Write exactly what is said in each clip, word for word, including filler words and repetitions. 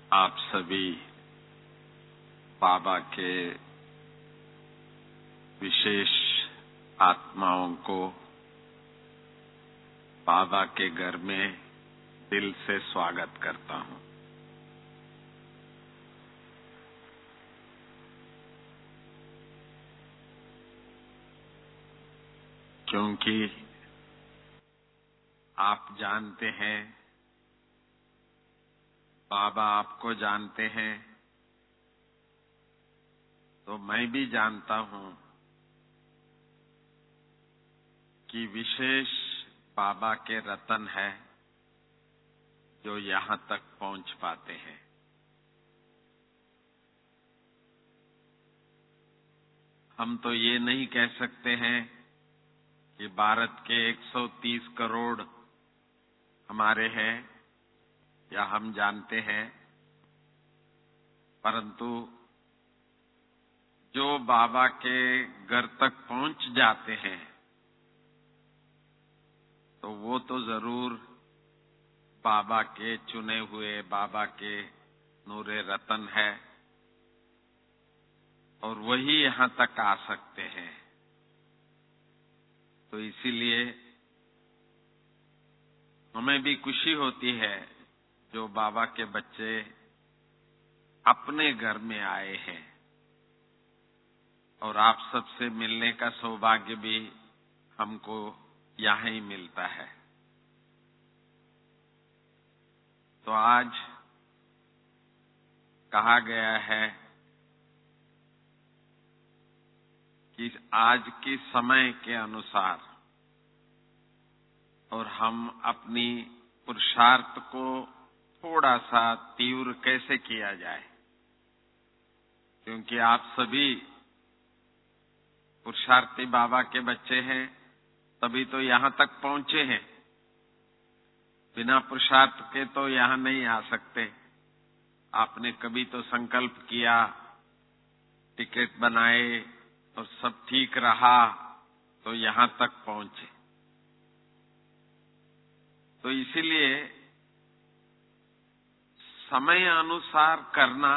आप सभी बाबा के विशेष आत्माओं को बाबा के घर में दिल से स्वागत करता हूं। क्योंकि आप जानते हैं, बाबा आपको जानते हैं, तो मैं भी जानता हूं कि विशेष बाबा के रतन है जो यहां तक पहुंच पाते हैं। हम तो ये नहीं कह सकते हैं कि भारत के एक सौ तीस करोड़ हमारे हैं या हम जानते हैं, परंतु जो बाबा के घर तक पहुंच जाते हैं तो वो तो जरूर बाबा के चुने हुए, बाबा के नूरे रतन है और वही यहां तक आ सकते हैं। तो इसीलिए हमें भी खुशी होती है जो बाबा के बच्चे अपने घर में आए हैं और आप सबसे मिलने का सौभाग्य भी हमको यहां ही मिलता है। तो आज कहा गया है कि आज के समय के अनुसार और हम अपनी पुरुषार्थ को थोड़ा सा तीव्र कैसे किया जाए, क्योंकि आप सभी पुरुषार्थी बाबा के बच्चे हैं, तभी तो यहां तक पहुंचे हैं। बिना पुरुषार्थ के तो यहां नहीं आ सकते। आपने कभी तो संकल्प किया, टिकट बनाए और सब ठीक रहा तो यहां तक पहुंचे। तो इसीलिए समय अनुसार करना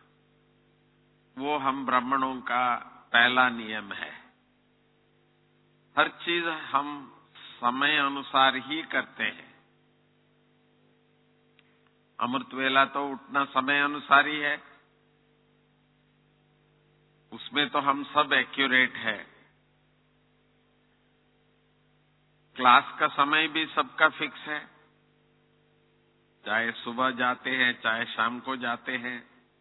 वो हम ब्राह्मणों का पहला नियम है। हर चीज हम समय अनुसार ही करते हैं। अमृत वेला तो उठना समय अनुसार ही है, उसमें तो हम सब एक्यूरेट है। क्लास का समय भी सबका फिक्स है, चाहे सुबह जाते हैं चाहे शाम को जाते हैं,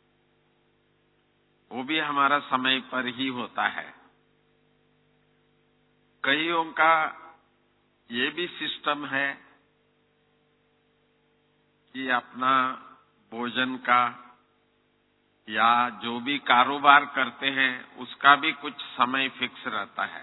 वो भी हमारा समय पर ही होता है। कईयों का ये भी सिस्टम है कि अपना भोजन का या जो भी कारोबार करते हैं उसका भी कुछ समय फिक्स रहता है।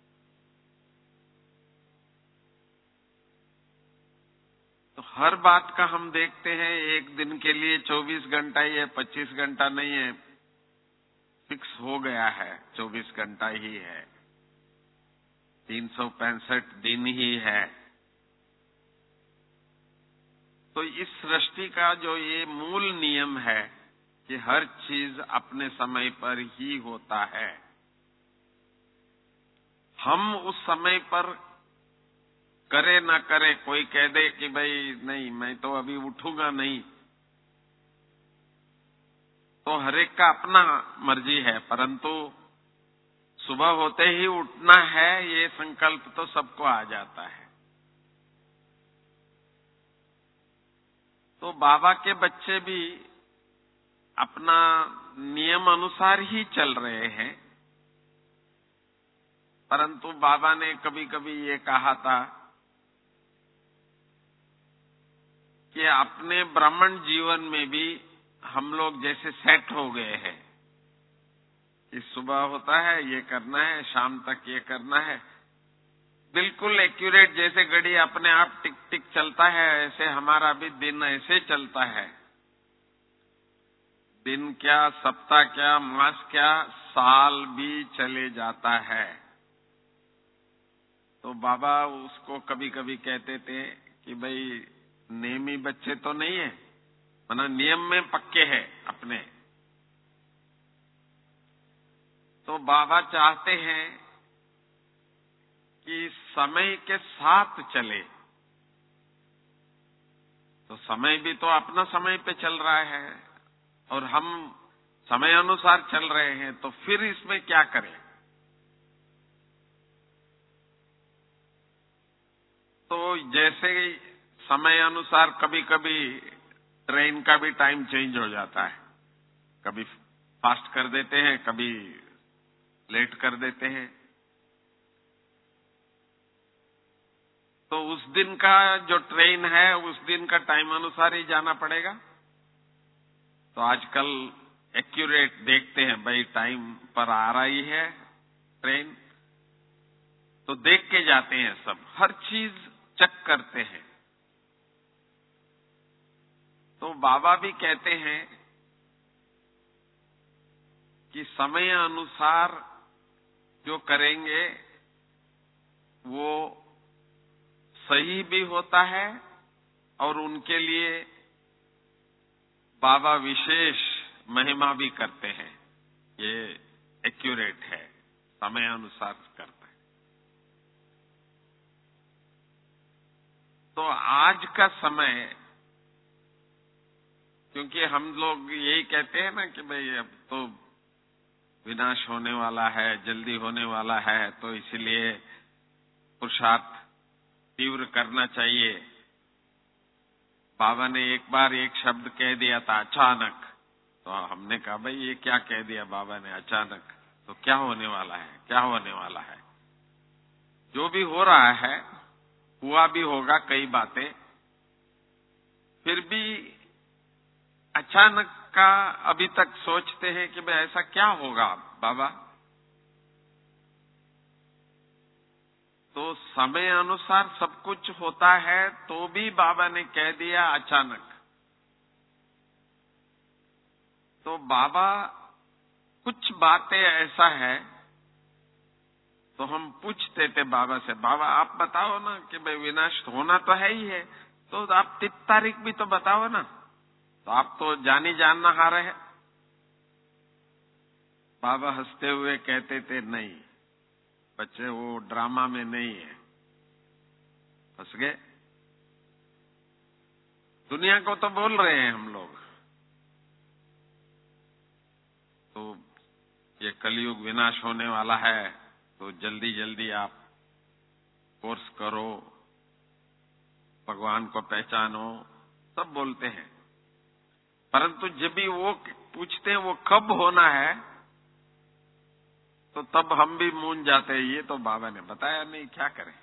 तो हर बात का हम देखते हैं, एक दिन के लिए चौबीस घंटा ही है, पच्चीस घंटा नहीं है, फिक्स हो गया है, चौबीस घंटा ही है, तीन सौ पैंसठ दिन ही है। तो इस सृष्टि का जो ये मूल नियम है कि हर चीज अपने समय पर ही होता है। हम उस समय पर करे ना करे, कोई कह दे कि भाई नहीं मैं तो अभी उठूंगा नहीं, तो हर एक का अपना मर्जी है, परंतु सुबह होते ही उठना है ये संकल्प तो सबको आ जाता है। तो बाबा के बच्चे भी अपना नियम अनुसार ही चल रहे हैं, परंतु बाबा ने कभी कभी ये कहा था कि अपने ब्राह्मण जीवन में भी हम लोग जैसे सेट हो गए हैं कि सुबह होता है ये करना है, शाम तक ये करना है, बिल्कुल एक्यूरेट, जैसे घड़ी अपने आप टिक टिक चलता है ऐसे हमारा भी दिन ऐसे चलता है। दिन क्या, सप्ताह क्या, मास क्या, साल भी चले जाता है। तो बाबा उसको कभी कभी कहते थे कि भाई नेमी बच्चे तो नहीं है, माना नियम में पक्के हैं अपने। तो बाबा चाहते हैं कि समय के साथ चले। तो समय भी तो अपना समय पे चल रहा है और हम समय अनुसार चल रहे हैं, तो फिर इसमें क्या करें? तो जैसे समय अनुसार कभी कभी ट्रेन का भी टाइम चेंज हो जाता है, कभी फास्ट कर देते हैं, कभी लेट कर देते हैं। तो उस दिन का जो ट्रेन है उस दिन का टाइम अनुसार ही जाना पड़ेगा। तो आजकल एक्यूरेट देखते हैं, भाई टाइम पर आ रही है ट्रेन, तो देख के जाते हैं, सब हर चीज चेक करते हैं। तो बाबा भी कहते हैं कि समय अनुसार जो करेंगे वो सही भी होता है और उनके लिए बाबा विशेष महिमा भी करते हैं। ये एक्यूरेट है, समय अनुसार करता है। तो आज का समय, क्योंकि हम लोग यही कहते हैं ना कि भाई अब तो विनाश होने वाला है, जल्दी होने वाला है, तो इसलिए पुरुषार्थ तीव्र करना चाहिए। बाबा ने एक बार एक शब्द कह दिया था, अचानक। तो हमने कहा भाई ये क्या कह दिया बाबा ने, अचानक? तो क्या होने वाला है, क्या होने वाला है? जो भी हो रहा है हुआ भी होगा कई बातें, फिर भी अचानक का अभी तक सोचते हैं कि भाई ऐसा क्या होगा बाबा। तो समय अनुसार सब कुछ होता है, तो भी बाबा ने कह दिया अचानक। तो बाबा कुछ बातें ऐसा है, तो हम पूछते थे बाबा से, बाबा आप बताओ ना कि भाई विनाश होना तो है ही है, तो आप तीस तारीख भी तो बताओ ना। तो आप तो जानी जानना हारे हैं। बाबा हंसते हुए कहते थे, नहीं बच्चे, वो ड्रामा में नहीं है। फंस गए। दुनिया को तो बोल रहे हैं हम लोग, तो ये कलयुग विनाश होने वाला है, तो जल्दी जल्दी आप कोर्स करो, भगवान को पहचानो, सब बोलते हैं। परंतु जब भी वो पूछते हैं वो कब होना है, तो तब हम भी मूंझ जाते हैं, ये तो बाबा ने बताया नहीं, क्या करें।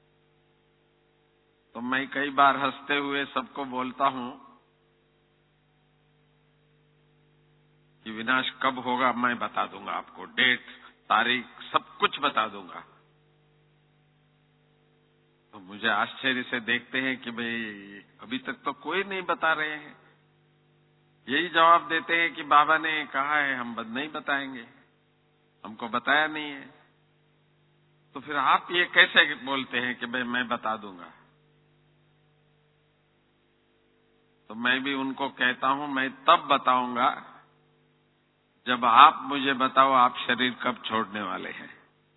तो मैं कई बार हंसते हुए सबको बोलता हूं कि विनाश कब होगा मैं बता दूंगा आपको, डेट, तारीख, सब कुछ बता दूंगा। तो मुझे आश्चर्य से देखते हैं कि भाई अभी तक तो कोई नहीं बता रहे हैं। यही जवाब देते हैं कि बाबा ने कहा है, हम नहीं बताएंगे, हमको बताया नहीं है। तो फिर आप ये कैसे बोलते हैं कि भाई मैं बता दूंगा? तो मैं भी उनको कहता हूं, मैं तब बताऊंगा जब आप मुझे बताओ आप शरीर कब छोड़ने वाले हैं।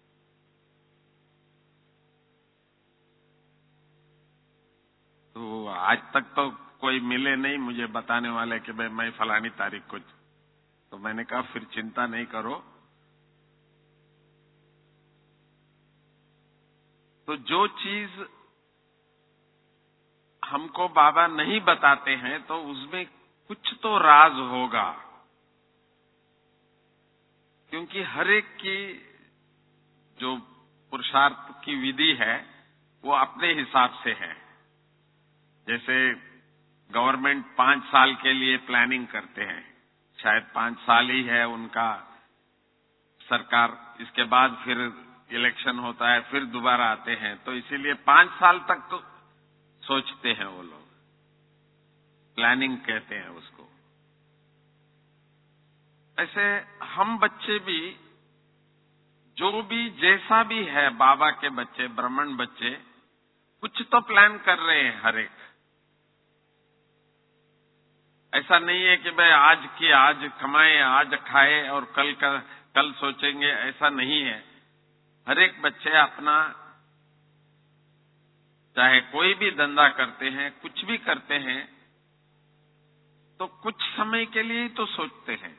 तो आज तक तो कोई मिले नहीं मुझे बताने वाले कि भाई मैं फलानी तारीख को। तो मैंने कहा फिर चिंता नहीं करो। तो जो चीज हमको बाबा नहीं बताते हैं तो उसमें कुछ तो राज होगा, क्योंकि हर एक की जो पुरुषार्थ की विधि है वो अपने हिसाब से है। जैसे गवर्नमेंट पांच साल के लिए प्लानिंग करते हैं, शायद पांच साल ही है उनका सरकार, इसके बाद फिर इलेक्शन होता है, फिर दोबारा आते हैं, तो इसीलिए पांच साल तक तो सोचते हैं वो लोग, प्लानिंग कहते हैं उसको। ऐसे हम बच्चे भी, जो भी जैसा भी है, बाबा के बच्चे, ब्राह्मण बच्चे, कुछ तो प्लान कर रहे हैं हर एक। ऐसा नहीं है कि भाई आज की आज कमाए, आज खाए और कल का कल सोचेंगे, ऐसा नहीं है। हर एक बच्चे अपना चाहे कोई भी धंधा करते हैं, कुछ भी करते हैं, तो कुछ समय के लिए ही तो सोचते हैं।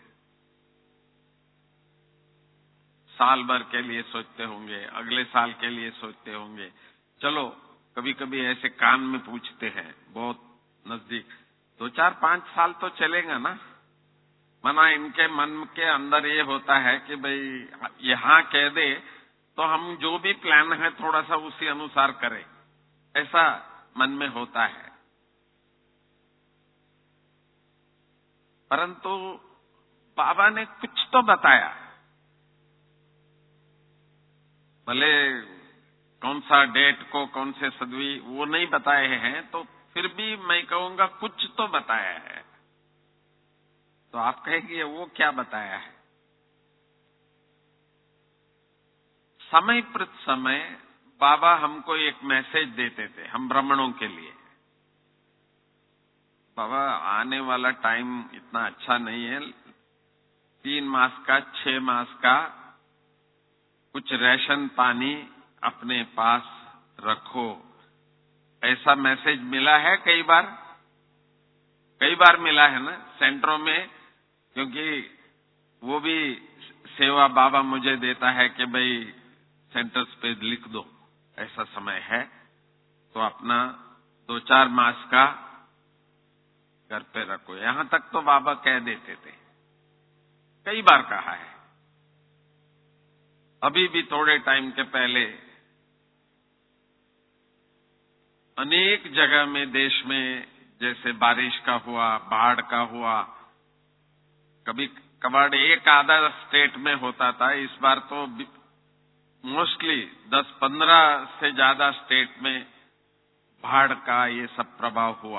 साल भर के लिए सोचते होंगे, अगले साल के लिए सोचते होंगे। चलो कभी कभी ऐसे कान में पूछते हैं, बहुत नजदीक, दो चार पांच साल तो चलेगा ना। मना इनके मन के अंदर ये होता है कि भाई यहां कह दे तो हम जो भी प्लान है थोड़ा सा उसी अनुसार करें, ऐसा मन में होता है। परंतु बाबा ने कुछ तो बताया, भले कौन सा डेट को, कौन से सदवी वो नहीं बताए हैं, तो फिर भी मैं कहूंगा कुछ तो बताया है। तो आप कहेंगे वो क्या बताया है? समय प्रति समय बाबा हमको एक मैसेज देते थे, हम ब्राह्मणों के लिए। बाबा आने वाला टाइम इतना अच्छा नहीं है, तीन मास का, छह मास का कुछ राशन पानी अपने पास रखो, ऐसा मैसेज मिला है। कई बार कई बार मिला है ना सेंटरों में, क्योंकि वो भी सेवा बाबा मुझे देता है कि भाई सेंटर्स पे लिख दो, ऐसा समय है, तो अपना दो चार मास का घर पे रखो। यहां तक तो बाबा कह देते थे, कई बार कहा है। अभी भी थोड़े टाइम के पहले अनेक जगह में देश में, जैसे बारिश का हुआ, बाढ़ का हुआ, कभी कभार एक आधा स्टेट में होता था, इस बार तो मोस्टली दस पंद्रह से ज्यादा स्टेट में बाढ़ का ये सब प्रभाव हुआ।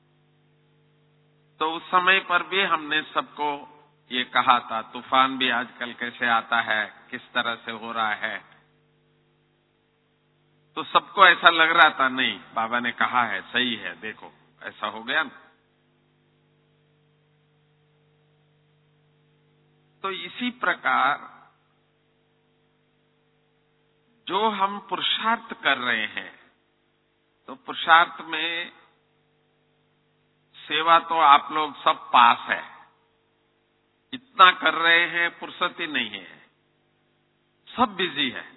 तो उस समय पर भी हमने सबको ये कहा था, तूफान भी आजकल कैसे आता है, किस तरह से हो रहा है। तो सबको ऐसा लग रहा था, नहीं बाबा ने कहा है, सही है, देखो ऐसा हो गया ना। तो इसी प्रकार जो हम पुरुषार्थ कर रहे हैं, तो पुरुषार्थ में सेवा तो आप लोग सब पास है, इतना कर रहे हैं, फुर्सत ही नहीं है, सब बिजी है।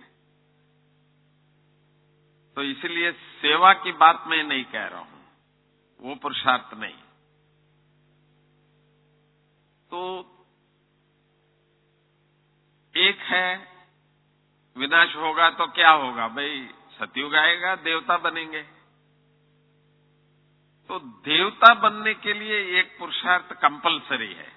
तो इसलिए सेवा की बात मैं नहीं कह रहा हूं, वो पुरुषार्थ नहीं। तो एक है, विनाश होगा तो क्या होगा भाई, सतयुग आएगा, देवता बनेंगे। तो देवता बनने के लिए एक पुरुषार्थ कंपलसरी है।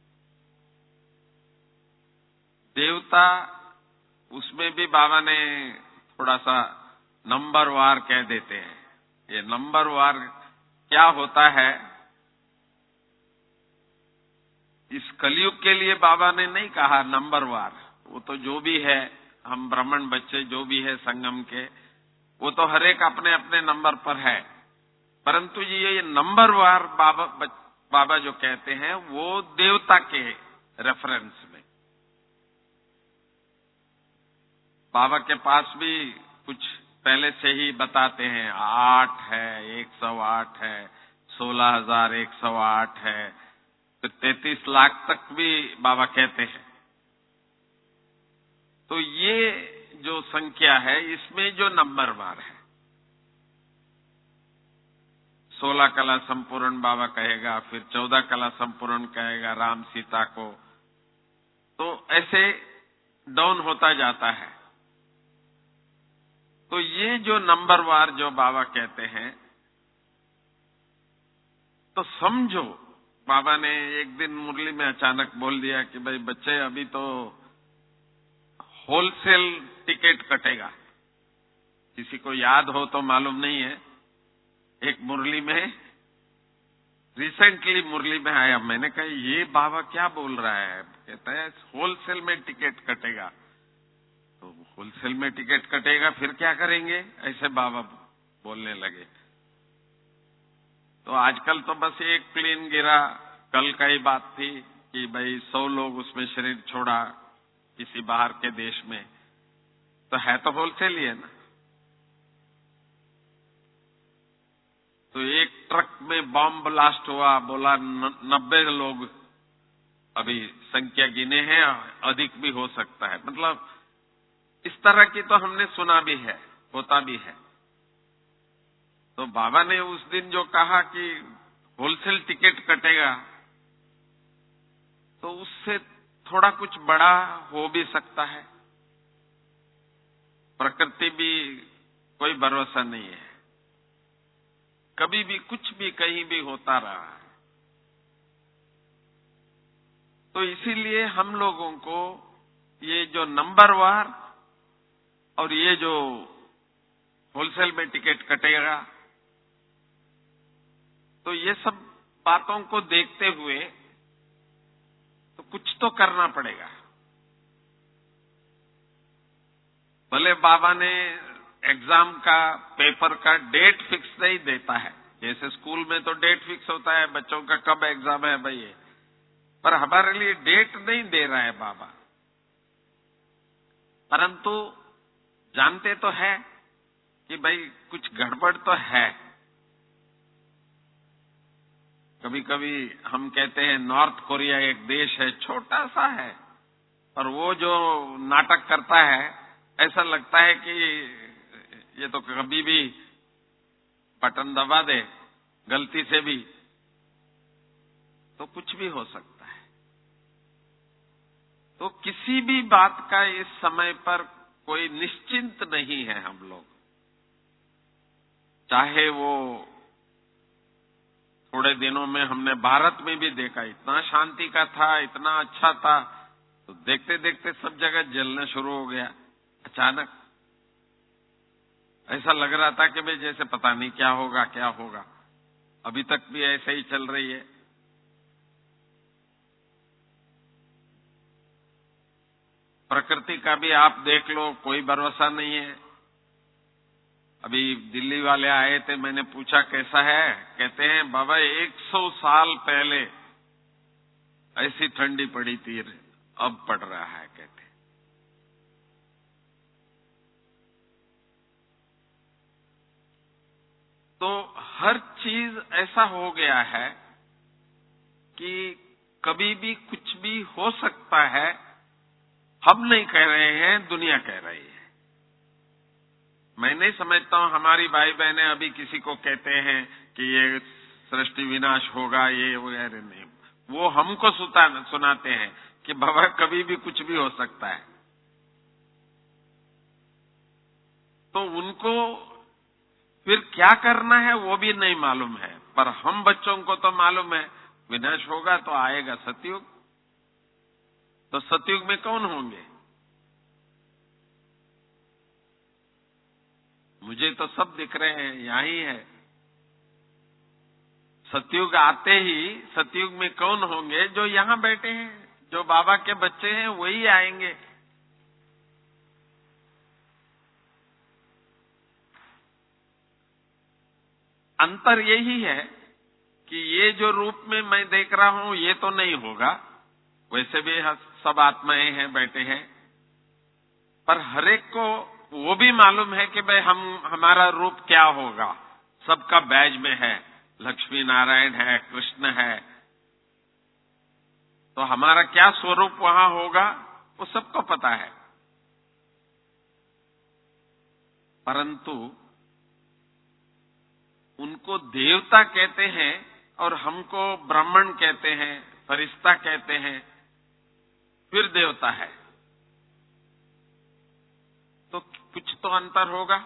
देवता, उसमें भी बाबा ने थोड़ा सा नंबर वार कह देते हैं। ये नंबर वार क्या होता है, इस कलयुग के लिए बाबा ने नहीं कहा नंबर वार, वो तो जो भी है, हम ब्राह्मण बच्चे जो भी है संगम के, वो तो हर एक अपने अपने नंबर पर है। परंतु ये नंबर वार बाबा बाबा जो कहते हैं, वो देवता के रेफरेंस में। बाबा के पास भी कुछ पहले से ही बताते हैं, आठ है, एक सौ आठ है, सोलह हजार एक सौ आठ है, फिर तैतीस लाख तक भी बाबा कहते हैं। तो ये जो संख्या है, इसमें जो नंबर वार है, सोलह कला संपूर्ण बाबा कहेगा, फिर चौदह कला संपूर्ण कहेगा राम सीता को, तो ऐसे डाउन होता जाता है। तो ये जो नंबर वार जो बाबा कहते हैं, तो समझो बाबा ने एक दिन मुरली में अचानक बोल दिया कि भाई बच्चे, अभी तो होलसेल टिकट कटेगा। किसी को याद हो तो मालूम नहीं है, एक मुरली में, रिसेंटली मुरली में आया, मैंने कहा ये बाबा क्या बोल रहा है, कहता है होलसेल में टिकट कटेगा। तो होलसेल में टिकट कटेगा, फिर क्या करेंगे, ऐसे बाबा बोलने लगे। तो आजकल तो बस एक प्लेन गिरा, कल का ही बात थी कि भाई सौ लोग उसमें शरीर छोड़ा किसी बाहर के देश में, तो है तो होलसेल ही है ना। तो एक ट्रक में बॉम्ब ब्लास्ट हुआ, बोला नब्बे लोग, अभी संख्या गिने हैं, अधिक भी हो सकता है। मतलब इस तरह की तो हमने सुना भी है, होता भी है। तो बाबा ने उस दिन जो कहा कि होलसेल टिकट कटेगा, तो उससे थोड़ा कुछ बड़ा हो भी सकता है। प्रकृति भी कोई भरोसा नहीं है, कभी भी कुछ भी कहीं भी होता रहा है। तो इसीलिए हम लोगों को ये जो नंबरवार और ये जो होलसेल में टिकट कटेगा, तो ये सब बातों को देखते हुए तो कुछ तो करना पड़ेगा। भले बाबा ने एग्जाम का, पेपर का डेट फिक्स नहीं देता है, जैसे स्कूल में तो डेट फिक्स होता है बच्चों का कब एग्जाम है भाई ये, पर हमारे लिए डेट नहीं दे रहा है बाबा। परंतु जानते तो है कि भाई कुछ गड़बड़ तो है। कभी कभी हम कहते हैं नॉर्थ कोरिया एक देश है, छोटा सा है, और वो जो नाटक करता है ऐसा लगता है कि ये तो कभी भी बटन दबा दे गलती से भी तो कुछ भी हो सकता है। तो किसी भी बात का इस समय पर कोई निश्चिंत नहीं है हम लोग। चाहे वो थोड़े दिनों में हमने भारत में भी देखा, इतना शांति का था, इतना अच्छा था, तो देखते देखते सब जगह जलना शुरू हो गया। अचानक ऐसा लग रहा था कि भाई जैसे पता नहीं क्या होगा क्या होगा। अभी तक भी ऐसे ही चल रही है। प्रकृति का भी आप देख लो, कोई भरोसा नहीं है। अभी दिल्ली वाले आए थे, मैंने पूछा कैसा है, कहते हैं बाबा एक सौ साल पहले ऐसी ठंडी पड़ी थी, अब पड़ रहा है कहते। तो हर चीज ऐसा हो गया है कि कभी भी कुछ भी हो सकता है। हम नहीं कह रहे हैं, दुनिया कह रही है। मैं नहीं समझता हूं हमारी भाई बहनें अभी किसी को कहते हैं कि ये सृष्टि विनाश होगा, ये वगैरह नहीं। वो हमको सुनाते हैं कि बाबा कभी भी कुछ भी हो सकता है। तो उनको फिर क्या करना है वो भी नहीं मालूम है, पर हम बच्चों को तो मालूम है विनाश होगा तो आएगा सतयुग। तो सतयुग में कौन होंगे? मुझे तो सब दिख रहे हैं, यहां ही है। सतयुग आते ही सतयुग में कौन होंगे? जो यहां बैठे हैं, जो बाबा के बच्चे हैं, वही आएंगे। अंतर यही है कि ये जो रूप में मैं देख रहा हूं ये तो नहीं होगा, वैसे भी सब आत्माएं हैं, बैठे हैं। पर हरेक को वो भी मालूम है कि भाई हम हमारा रूप क्या होगा। सबका बैज में है, लक्ष्मी नारायण है, कृष्ण है, तो हमारा क्या स्वरूप वहां होगा वो सबको पता है। परंतु उनको देवता कहते हैं और हमको ब्राह्मण कहते हैं, फरिश्ता कहते हैं, फिर देवता है। तो कुछ तो अंतर होगा।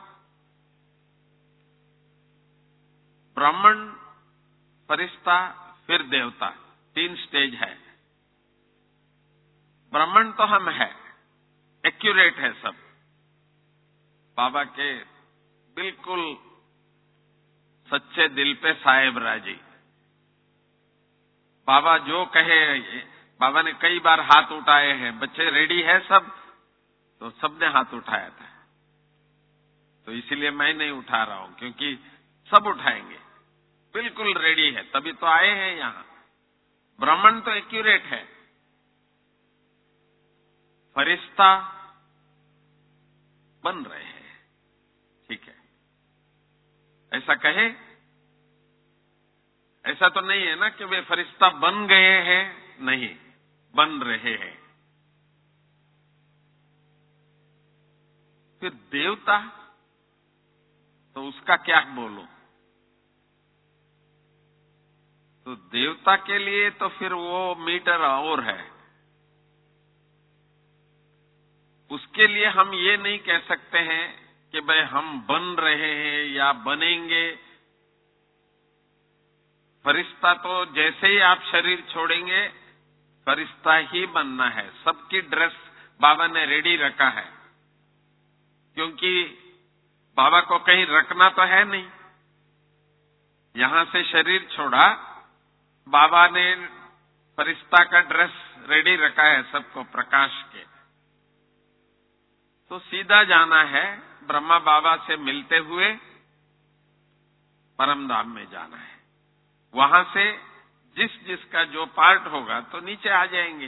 ब्राह्मण, फरिश्ता, फिर देवता, तीन स्टेज है। ब्राह्मण तो हम है, एक्यूरेट है सब, बाबा के बिल्कुल सच्चे दिल पे साहेब राजी। बाबा जो कहे, बाबा ने कई बार हाथ उठाए हैं, बच्चे रेडी है सब, तो सबने हाथ उठाया था। तो इसीलिए मैं नहीं उठा रहा हूं, क्योंकि सब उठाएंगे, बिल्कुल रेडी है, तभी तो आए हैं यहां। ब्राह्मण तो एक्यूरेट है, फरिश्ता बन रहे हैं, ठीक है, ऐसा कहे? ऐसा तो नहीं है ना कि वे फरिश्ता बन गए हैं, नहीं, बन रहे हैं। फिर देवता, तो उसका क्या बोलूं? तो देवता के लिए तो फिर वो मीटर और है। उसके लिए हम ये नहीं कह सकते हैं कि भाई हम बन रहे हैं या बनेंगे। फरिश्ता तो जैसे ही आप शरीर छोड़ेंगे, फरिश्ता ही बनना है। सबकी ड्रेस बाबा ने रेडी रखा है, क्योंकि बाबा को कहीं रखना तो है नहीं। यहां से शरीर छोड़ा, बाबा ने फरिश्ता का ड्रेस रेडी रखा है सबको प्रकाश के। तो सीधा जाना है, ब्रह्मा बाबा से मिलते हुए परम धाम में जाना है। वहां से जिस जिसका जो पार्ट होगा तो नीचे आ जाएंगे।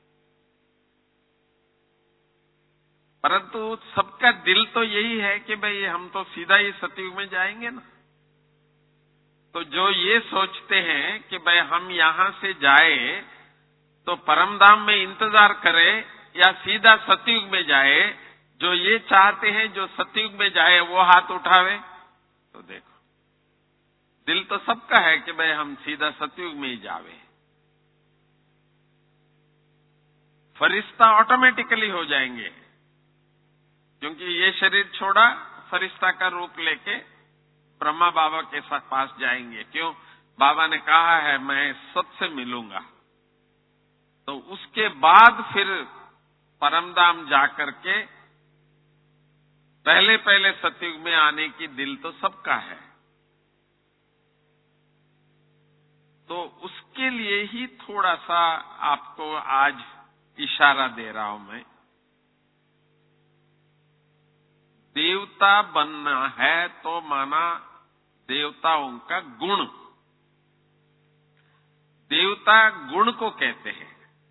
परंतु सबका दिल तो यही है कि भाई हम तो सीधा ही सतयुग में जाएंगे ना। तो जो ये सोचते हैं कि भाई हम यहां से जाए तो परमधाम में इंतजार करें या सीधा सतयुग में जाए, जो ये चाहते हैं जो सतयुग में जाए वो हाथ उठावे। तो देखो, दिल तो सबका है कि भाई हम सीधा सतयुग में ही जावे। फरिश्ता ऑटोमेटिकली हो जाएंगे, क्योंकि ये शरीर छोड़ा, फरिश्ता का रूप लेके ब्रह्मा बाबा के साथ पास जाएंगे। क्यों? बाबा ने कहा है मैं सबसे मिलूंगा। तो उसके बाद फिर परमधाम जाकर के पहले पहले सतयुग में आने की दिल तो सबका है। तो उसके लिए ही थोड़ा सा आपको आज इशारा दे रहा हूं मैं। देवता बनना है तो माना देवताओं का गुण, देवता गुण को कहते हैं।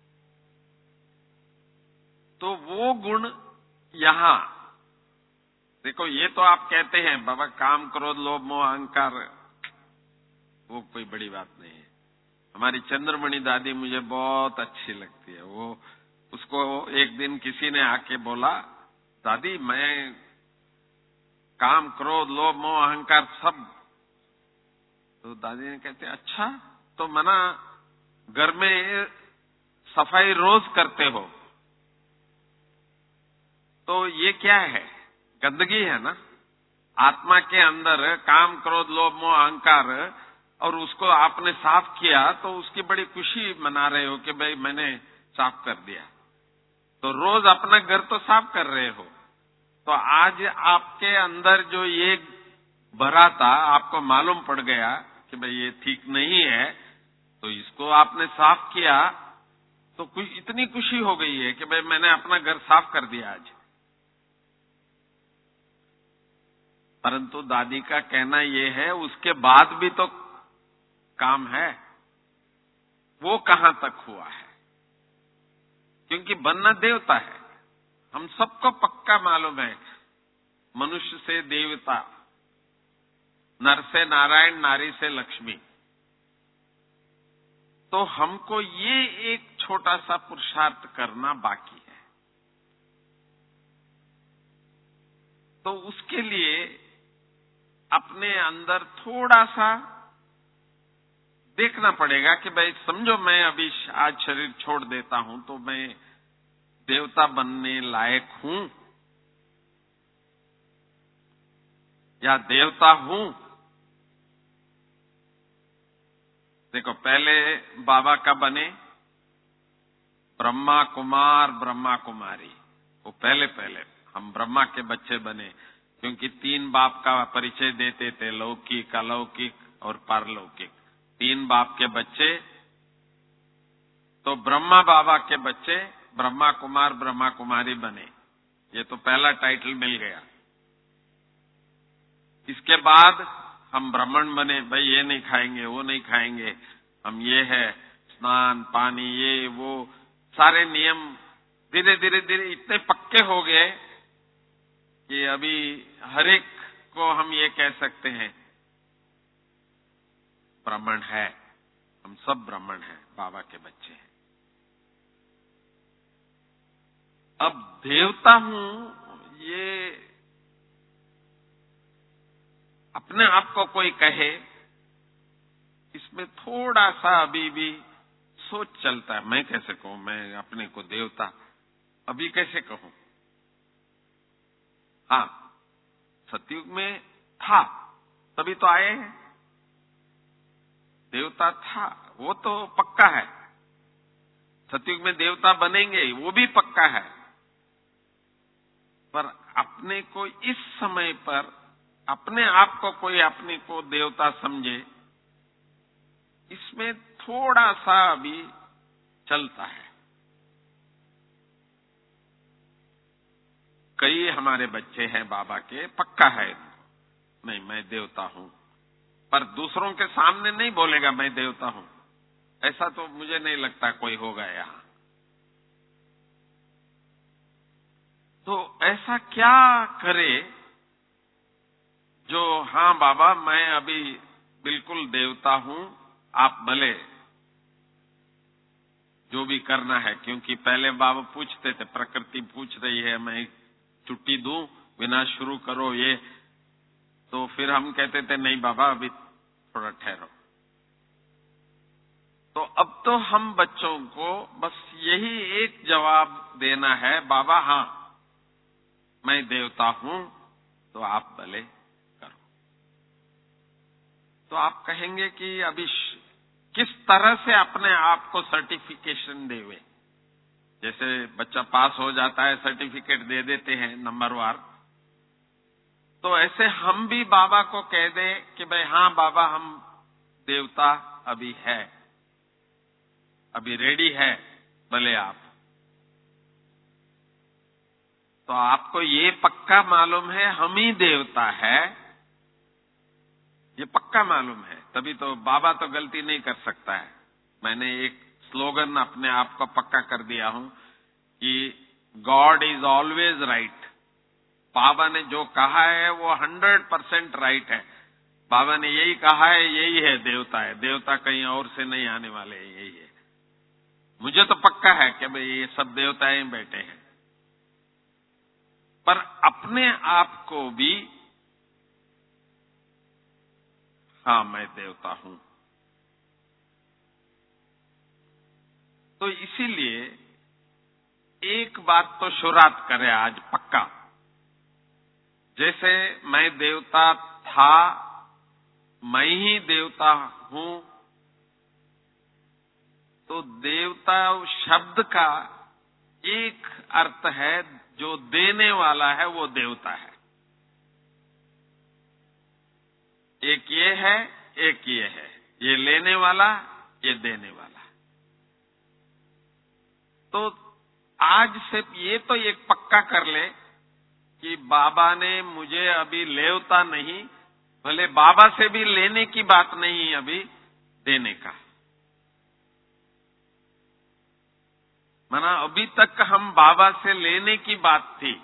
तो वो गुण यहां देखो, ये तो आप कहते हैं बाबा काम क्रोध लोभ मोह अहंकार, वो कोई बड़ी बात नहीं है। हमारी चंद्रमणि दादी मुझे बहुत अच्छी लगती है। वो उसको एक दिन किसी ने आके बोला, दादी मैं काम क्रोध लोभ मोह अहंकार सब, तो दादी ने कहते अच्छा, तो मना घर में सफाई रोज करते हो, तो ये क्या है? गंदगी है ना आत्मा के अंदर, काम क्रोध लोभ मोह अहंकार, और उसको आपने साफ किया तो उसकी बड़ी खुशी मना रहे हो कि भाई मैंने साफ कर दिया। तो रोज अपना घर तो साफ कर रहे हो, तो आज आपके अंदर जो ये भरा था, आपको मालूम पड़ गया कि भाई ये ठीक नहीं है, तो इसको आपने साफ किया, तो कुछ इतनी खुशी हो गई है कि भाई मैंने अपना घर साफ कर दिया आज। परंतु दादी का कहना यह है उसके बाद भी तो काम है। वो कहां तक हुआ है? क्योंकि बनना देवता है, हम सबको पक्का मालूम है। मनुष्य से देवता, नर से नारायण, नारी से लक्ष्मी। तो हमको ये एक छोटा सा पुरुषार्थ करना बाकी है। तो उसके लिए अपने अंदर थोड़ा सा देखना पड़ेगा कि भाई समझो मैं अभी आज शरीर छोड़ देता हूं तो मैं देवता बनने लायक हूं या देवता हूं। देखो, पहले बाबा का बने ब्रह्मा कुमार ब्रह्मा कुमारी, वो पहले पहले हम ब्रह्मा के बच्चे बने, क्योंकि तीन बाप का परिचय देते थे, लौकिक अलौकिक और पारलौकिक। तीन बाप के बच्चे, तो ब्रह्मा बाबा के बच्चे ब्रह्मा कुमार ब्रह्मा कुमारी बने। ये तो पहला टाइटल मिल गया। इसके बाद हम ब्राह्मण बने, भाई ये नहीं खाएंगे वो नहीं खाएंगे, हम ये है स्नान पानी ये वो सारे नियम धीरे धीरे धीरे इतने पक्के हो गए कि अभी हर एक को हम ये कह सकते हैं ब्राह्मण है, हम सब ब्राह्मण हैं, बाबा के बच्चे हैं। अब देवता हूं ये अपने आप को कोई कहे, इसमें थोड़ा सा अभी भी सोच चलता है। मैं कैसे कहूं मैं अपने को देवता, अभी कैसे कहूं? हाँ, सतयुग में था तभी तो आए हैं, देवता था वो तो पक्का है। सतयुग में देवता बनेंगे वो भी पक्का है, पर अपने को इस समय पर अपने आप को कोई अपने को देवता समझे, इसमें थोड़ा सा अभी चलता है। कई हमारे बच्चे हैं बाबा के, पक्का है नहीं मैं देवता हूं, पर दूसरों के सामने नहीं बोलेगा मैं देवता हूं, ऐसा तो मुझे नहीं लगता कोई होगा यहां। तो ऐसा क्या करे जो हां बाबा मैं अभी बिल्कुल देवता हूं, आप भले जो भी करना है, क्योंकि पहले बाबा पूछते थे, प्रकृति पूछ रही है मैं छुट्टी दूं, विनाश शुरू करो ये, तो फिर हम कहते थे नहीं बाबा अभी थोड़ा ठहरो। तो अब तो हम बच्चों को बस यही एक जवाब देना है, बाबा हां मैं देवता हूं तो आप भले करो। तो आप कहेंगे कि अभी किस तरह से अपने आप को सर्टिफिकेशन देवे? जैसे बच्चा पास हो जाता है सर्टिफिकेट दे देते हैं नंबरवार, तो ऐसे हम भी बाबा को कह दें कि भाई हां बाबा हम देवता अभी है, अभी रेडी है, भले आप। तो आपको ये पक्का मालूम है हम ही देवता है, ये पक्का मालूम है, तभी तो बाबा तो गलती नहीं कर सकता है। मैंने एक स्लोगन अपने आप को पक्का कर दिया हूं कि गॉड इज ऑलवेज राइट। बाबा ने जो कहा है वो हंड्रेड परसेंट राइट है। बाबा ने यही कहा है, यही है देवता है, देवता कहीं और से नहीं आने वाले, यही है। मुझे तो पक्का है कि भाई ये सब देवताएं बैठे हैं, पर अपने आप को भी हां मैं देवता हूं। तो इसीलिए एक बात तो शुरुआत करें आज पक्का, जैसे मैं देवता था, मैं ही देवता हूं, तो देवता शब्द का एक अर्थ है जो देने वाला है वो देवता है। एक ये है, एक ये है, ये लेने वाला, ये देने वाला। तो आज से ये तो एक पक्का कर ले कि बाबा ने मुझे अभी लेवता नहीं, भले बाबा से भी लेने की बात नहीं अभी देने का। माना अभी तक हम बाबा से लेने की बात थी,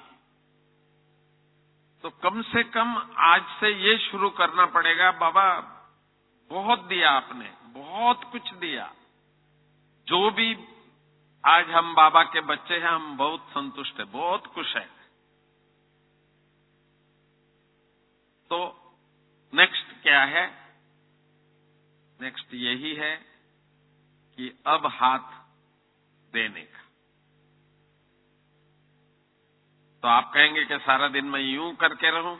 तो कम से कम आज से ये शुरू करना पड़ेगा, बाबा बहुत दिया आपने, बहुत कुछ दिया, जो भी आज हम बाबा के बच्चे हैं हम बहुत संतुष्ट हैं, बहुत खुश हैं। तो नेक्स्ट क्या है? नेक्स्ट यही है कि अब हाथ देने का। तो आप कहेंगे कि सारा दिन मैं यूं करके रहूं?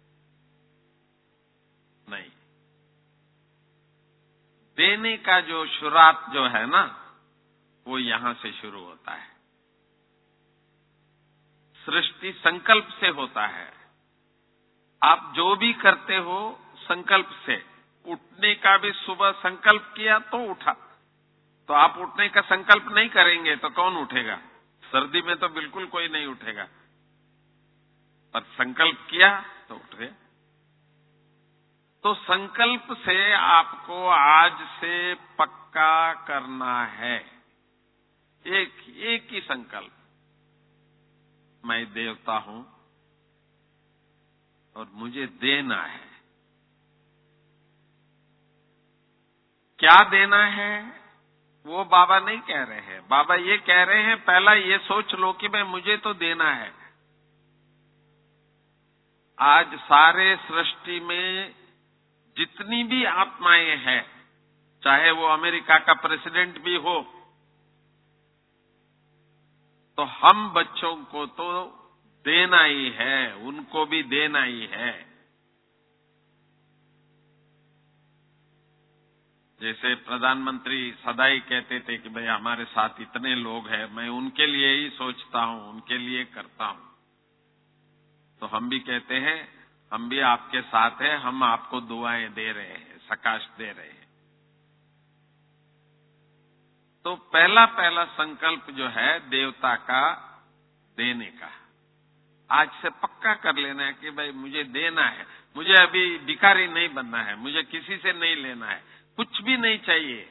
नहीं, देने का जो शुरुआत जो है ना वो यहां से शुरू होता है। सृष्टि संकल्प से होता है। आप जो भी करते हो संकल्प से, उठने का भी सुबह संकल्प किया तो उठा, तो आप उठने का संकल्प नहीं करेंगे तो कौन उठेगा? सर्दी में तो बिल्कुल कोई नहीं उठेगा, पर संकल्प किया तो उठ गए। तो संकल्प से आपको आज से पक्का करना है। एक एक ही संकल्प, मैं देवता हूं और मुझे देना है। क्या देना है वो बाबा नहीं कह रहे हैं। बाबा ये कह रहे हैं पहला ये सोच लो कि भाई मुझे तो देना है। आज सारे सृष्टि में जितनी भी आत्माएं हैं, चाहे वो अमेरिका का प्रेसिडेंट भी हो, तो हम बच्चों को तो देना ही है, उनको भी देना ही है। जैसे प्रधानमंत्री सदा ही कहते थे कि भाई हमारे साथ इतने लोग हैं, मैं उनके लिए ही सोचता हूं, उनके लिए करता हूं। तो हम भी कहते हैं हम भी आपके साथ हैं, हम आपको दुआएं दे रहे हैं, सकाश दे रहे हैं। तो पहला पहला संकल्प जो है देवता का देने का, आज से पक्का कर लेना है कि भाई मुझे देना है, मुझे अभी भिखारी नहीं बनना है, मुझे किसी से नहीं लेना है, कुछ भी नहीं चाहिए।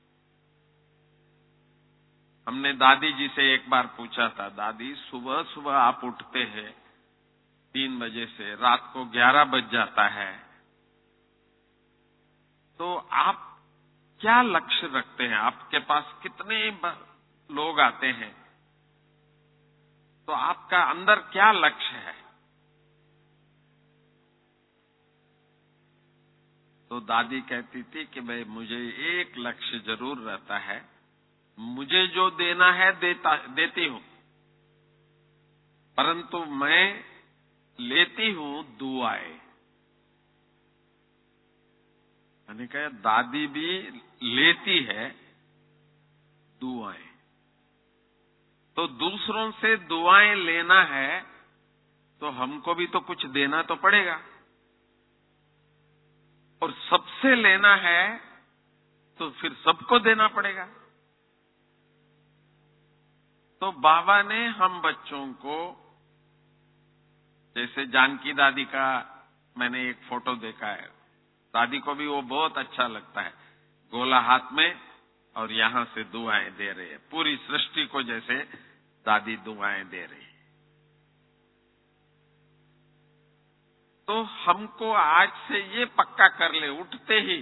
हमने दादी जी से एक बार पूछा था, दादी सुबह सुबह आप उठते हैं तीन बजे से, रात को ग्यारह बज जाता है, तो आप क्या लक्ष्य रखते हैं? आपके पास कितने लोग आते हैं, तो आपका अंदर क्या लक्ष्य है? तो दादी कहती थी कि भाई मुझे एक लक्ष्य जरूर रहता है, मुझे जो देना है देता देती हूं, परंतु मैं लेती हूं दुआएं। मैंने कहा दादी भी लेती है दुआएं, तो दूसरों से दुआएं लेना है तो हमको भी तो कुछ देना तो पड़ेगा, और सबसे लेना है तो फिर सबको देना पड़ेगा। तो बाबा ने हम बच्चों को, जैसे जानकी दादी का मैंने एक फोटो देखा है, दादी को भी वो बहुत अच्छा लगता है, गोला हाथ में और यहां से दुआएं दे रहे हैं, पूरी सृष्टि को जैसे दादी दुआएं दे रही है। तो हमको आज से ये पक्का कर ले, उठते ही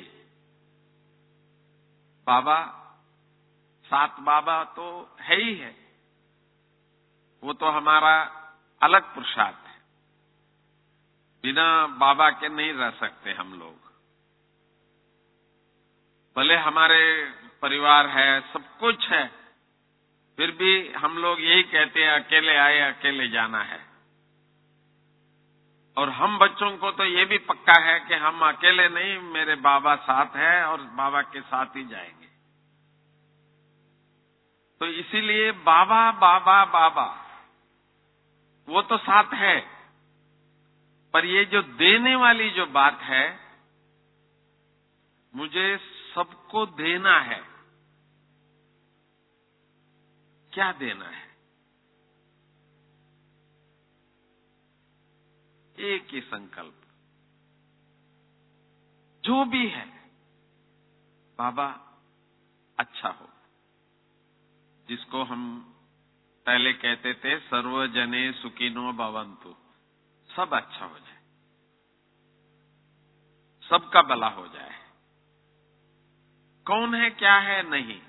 बाबा, सात बाबा तो है ही है, वो तो हमारा अलग पुरुषार्थ है, बिना बाबा के नहीं रह सकते हम लोग। भले हमारे परिवार है, सब कुछ है, फिर भी हम लोग यही कहते हैं अकेले आए अकेले जाना है। और हम बच्चों को तो ये भी पक्का है कि हम अकेले नहीं, मेरे बाबा साथ है और बाबा के साथ ही जाएंगे। तो इसीलिए बाबा बाबा बाबा वो तो साथ है, पर ये जो देने वाली जो बात है, मुझे सबको देना है। क्या देना है? एक ही संकल्प, जो भी है बाबा अच्छा हो। जिसको हम पहले कहते थे सर्वजने सुखिनो भवन्तु, सब अच्छा हो जाए, सबका भला हो जाए। कौन है क्या है नहीं,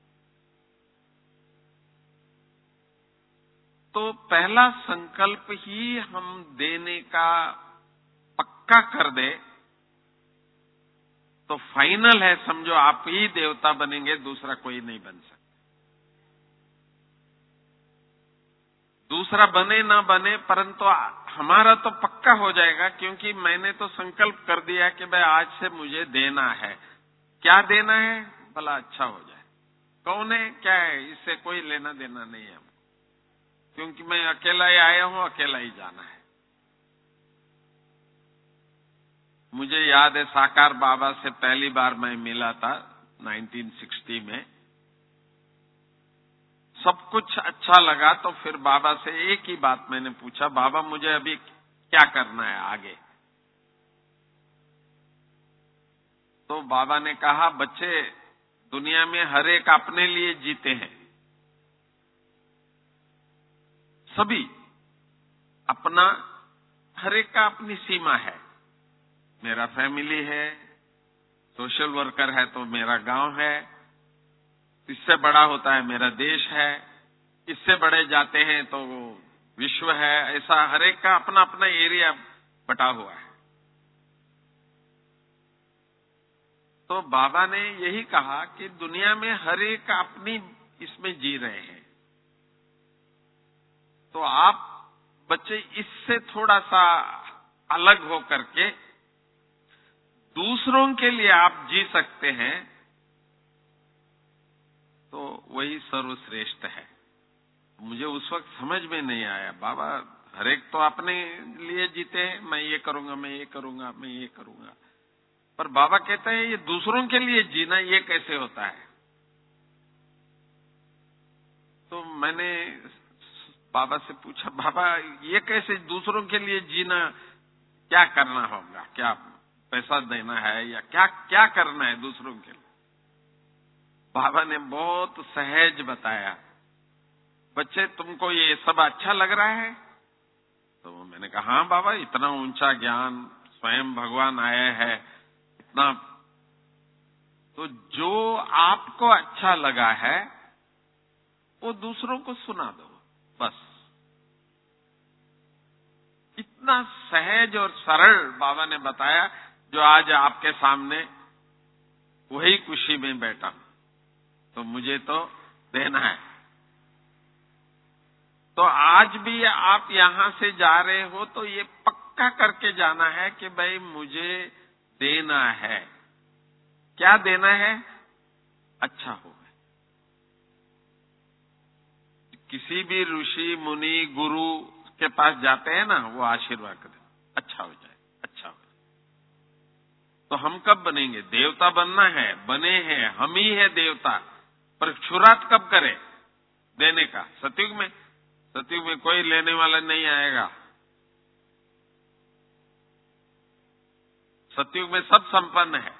तो पहला संकल्प ही हम देने का पक्का कर दे तो फाइनल है, समझो आप ही देवता बनेंगे, दूसरा कोई नहीं बन सकता। दूसरा बने ना बने, परंतु हमारा तो पक्का हो जाएगा, क्योंकि मैंने तो संकल्प कर दिया कि भाई आज से मुझे देना है। क्या देना है? भला अच्छा हो जाए। कौन है क्या है, इससे कोई लेना देना नहीं है हमको, क्योंकि मैं अकेला ही आया हूं, अकेला ही जाना है। मुझे याद है साकार बाबा से पहली बार मैं मिला था उन्नीस सौ साठ में। सब कुछ अच्छा लगा, तो फिर बाबा से एक ही बात मैंने पूछा, बाबा मुझे अभी क्या करना है आगे? तो बाबा ने कहा, बच्चे दुनिया में हर एक अपने लिए जीते हैं, सभी अपना, हर एक का अपनी सीमा है। मेरा फैमिली है, सोशल वर्कर है तो मेरा गांव है, इससे बड़ा होता है मेरा देश है, इससे बड़े जाते हैं तो विश्व है। ऐसा हर एक का अपना अपना एरिया बटा हुआ है। तो बाबा ने यही कहा कि दुनिया में हर एक अपनी इसमें जी रहे हैं, तो आप बच्चे इससे थोड़ा सा अलग हो करके दूसरों के लिए आप जी सकते हैं, तो वही सर्वश्रेष्ठ है। मुझे उस वक्त समझ में नहीं आया, बाबा हर एक तो अपने लिए जीते हैं, मैं ये करूंगा, मैं ये करूंगा, मैं ये करूंगा, पर बाबा कहते हैं ये दूसरों के लिए जीना ये कैसे होता है। तो मैंने बाबा से पूछा, बाबा ये कैसे दूसरों के लिए जीना, क्या करना होगा, क्या पैसा देना है या क्या क्या करना है दूसरों के लिए। बाबा ने बहुत सहज बताया, बच्चे तुमको ये सब अच्छा लग रहा है? तो मैंने कहा, हाँ बाबा, इतना ऊंचा ज्ञान, स्वयं भगवान आए हैं, इतना, तो जो आपको अच्छा लगा है वो दूसरों को सुना दो, बस। इतना सहज और सरल बाबा ने बताया, जो आज आपके सामने वही खुशी में बैठा हूं, तो मुझे तो देना है। तो आज भी आप यहां से जा रहे हो तो ये पक्का करके जाना है कि भाई मुझे देना है। क्या देना है? अच्छा हो। किसी भी ऋषि मुनि गुरु के पास जाते हैं ना, वो आशीर्वाद करते, अच्छा हो जाए, अच्छा हो जाए। तो हम कब बनेंगे? देवता बनना है, बने हैं, हम ही है देवता, पर शुरुआत कब करें देने का? सतयुग में। सतयुग में कोई लेने वाला नहीं आएगा, सतयुग में सब संपन्न है।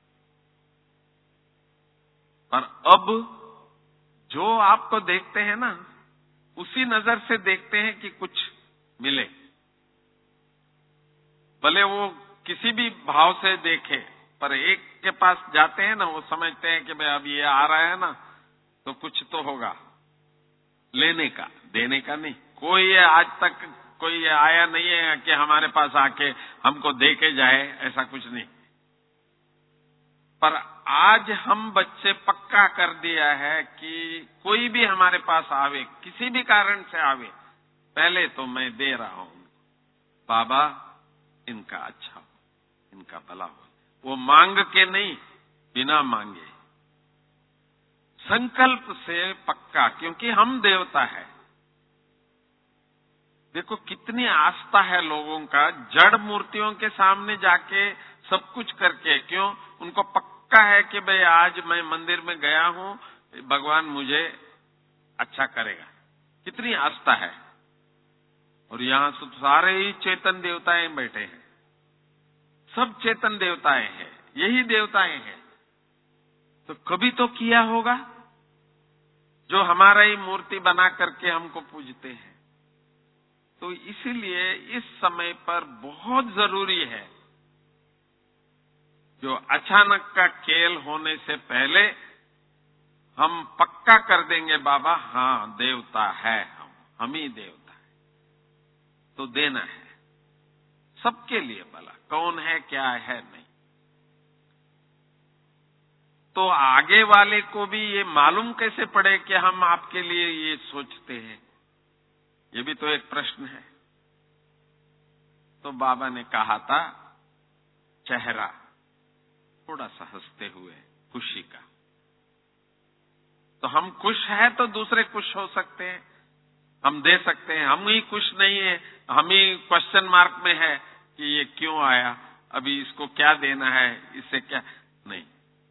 पर अब जो आपको देखते हैं ना, उसी नजर से देखते हैं कि कुछ मिले, भले वो किसी भी भाव से देखे, पर एक के पास जाते हैं ना, वो समझते हैं कि भाई अब ये आ रहा है ना, तो कुछ तो होगा लेने का, देने का नहीं। कोई आज तक कोई आया नहीं है कि हमारे पास आके हमको दे के जाए, ऐसा कुछ नहीं। पर आज हम बच्चे पक्का कर दिया है कि कोई भी हमारे पास आवे, किसी भी कारण से आवे, पहले तो मैं दे रहा हूं, बाबा इनका अच्छा हो, इनका भला हो। वो मांग के नहीं, बिना मांगे, संकल्प से पक्का, क्योंकि हम देवता है। देखो कितनी आस्था है लोगों का, जड़ मूर्तियों के सामने जाके सब कुछ करके, क्यों? उनको पक्का है कि भाई आज मैं मंदिर में गया हूं, भगवान मुझे अच्छा करेगा। कितनी आस्था है। और यहां सब सारे ही चेतन देवताएं बैठे हैं, सब चेतन देवताएं हैं, यही देवताएं हैं। तो कभी तो किया होगा जो हमारा ही मूर्ति बना करके हमको पूजते हैं। तो इसीलिए इस समय पर बहुत जरूरी है, जो अचानक का खेल होने से पहले हम पक्का कर देंगे, बाबा हाँ देवता है, हम हम ही देवता है, तो देना है सबके लिए भला, कौन है क्या है नहीं। तो आगे वाले को भी ये मालूम कैसे पड़े कि हम आपके लिए ये सोचते हैं, ये भी तो एक प्रश्न है। तो बाबा ने कहा था, चेहरा थोड़ा सा हंसते हुए, खुशी का। तो हम खुश हैं तो दूसरे खुश हो सकते हैं, हम दे सकते हैं। हम ही खुश नहीं है, हम ही क्वेश्चन मार्क में है कि ये क्यों आया, अभी इसको क्या देना है, इससे क्या नहीं।